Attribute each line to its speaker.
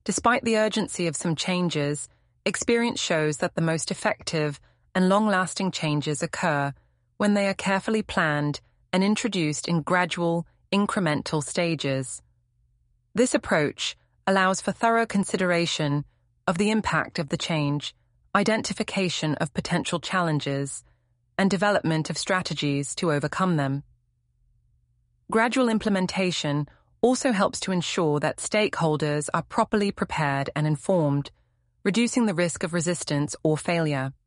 Speaker 1: Despite the urgency of some changes, experience shows that the most effective and long-lasting changes occur when they are carefully planned and introduced in gradual, incremental stages. This approach allows for thorough consideration of the impact of the change, identification of potential challenges, and development of strategies to overcome them. Gradual implementation also helps to ensure that stakeholders are properly prepared and informed, reducing the risk of resistance or failure.